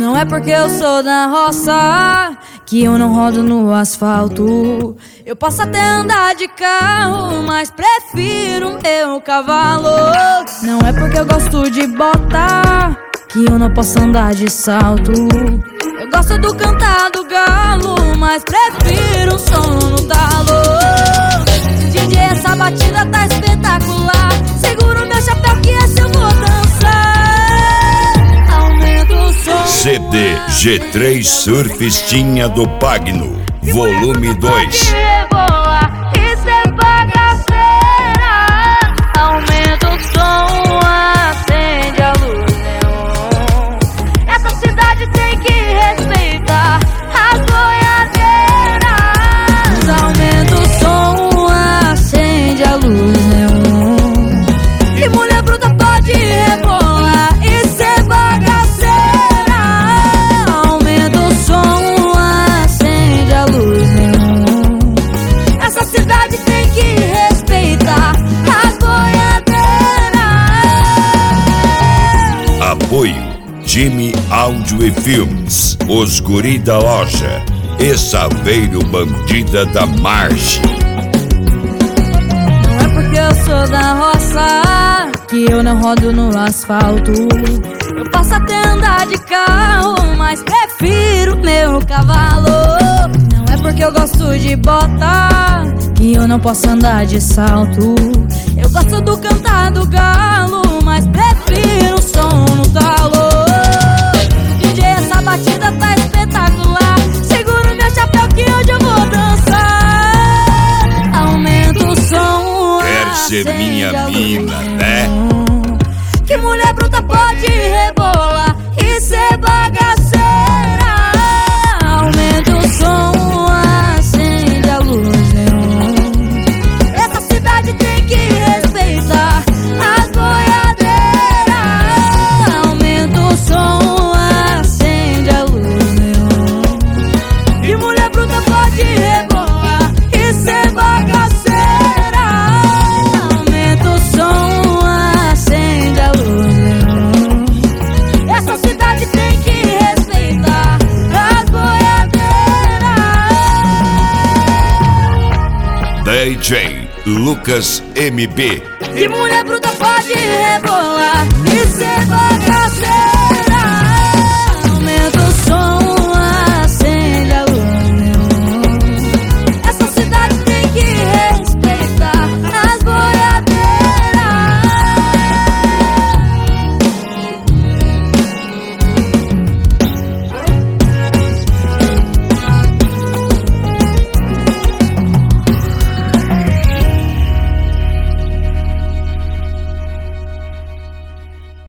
Não é porque eu sou da roça que eu não rodo no asfalto. Eu posso até andar de carro, mas prefiro meu cavalo. Não é porque eu gosto de bota que eu não posso andar de salto. Eu gosto do cantar do galo, mas prefiro um som no talo. DJ, essa batida tá espetacular. Seguro meu chapéu que essa eu vou dançar. Aumenta o som. CD G3 Surfistinha do Pagno, volume 2. Isso é bagaceira. Aumenta o som, acende a luz neon. Essa cidade tem que respeitar as boiadeiras. Aumenta o som, acende a luz neon. E mulher bruta pode rebolar. Isso é bagaceira. Aumenta o som, acende a luz neon. Essa cidade tem que respeitar as boiadeiras. Apoio Jimmy Áudio e Filmes, Os Guri da Loja e Saveiro Bandida da Marche. Não é porque eu sou da roça que eu não rodo no asfalto. Eu posso até andar de carro, mas prefiro meu cavalo. Não é porque eu gosto de bota que eu não posso andar de salto. Eu gosto do cantar do galo, mas prefiro o som no talo. DJ, essa batida tá espetacular. Seguro meu chapéu que hoje eu vou dançar. Aumenta o som. Quer ser minha mina, né? Que mulher bruta pode rebolar. Isso é bagaceira. Aumenta o som, acende a luz neon. Essa cidade tem que respeitar as boiadeiras. Aumenta o som, acende a luz neon. Que mulher bruta pode rebolar. Isso é bagaceira. Aumenta o som, acende a luz neon. Essa cidade tem que respeitar as boiadeiras. DJ Lucas MB. Que mulher bruta pode rebolar. Isso é bagaceira.